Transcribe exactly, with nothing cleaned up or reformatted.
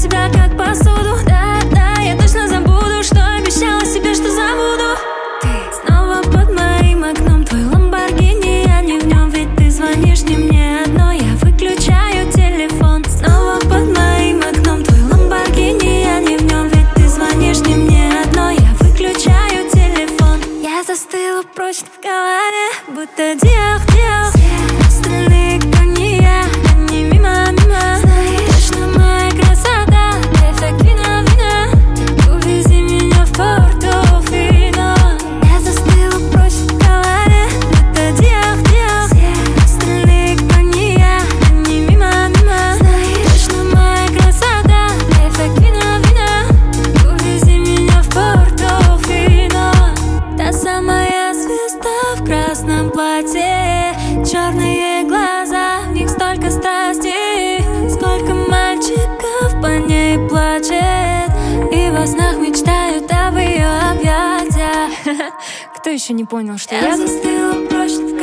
тебя как посуду. Да, да, я точно забуду, что обещала себе, что забуду. Ты снова под моим окном, твой ламборгини, я не в нем, ведь ты звонишь не мне одной. Я выключаю телефон. Снова под моим окном, твой ламборгини, я не в нем, ведь ты звонишь не мне одной. Я выключаю телефон. Я застыла прочно в голове, будто диох, диох. Все остальные, кто не я, они мимо, мимо. Знаешь, что моя красота эффект вина, вина. Увези меня в Портофино. Я застыла прочно в голове, будто диох, диох. Все остальные, кто не я, они мимо, мимо. Знаешь, что моя красота эффект вина, вина. Увези меня в Портофино. Та самая звезда в красном платье, черные глаза, в них столько страсти. Сколько мальчиков по ней плачет, и во снах мечтают об ее объятиях. Кто еще не понял, что я, я застыла прочно в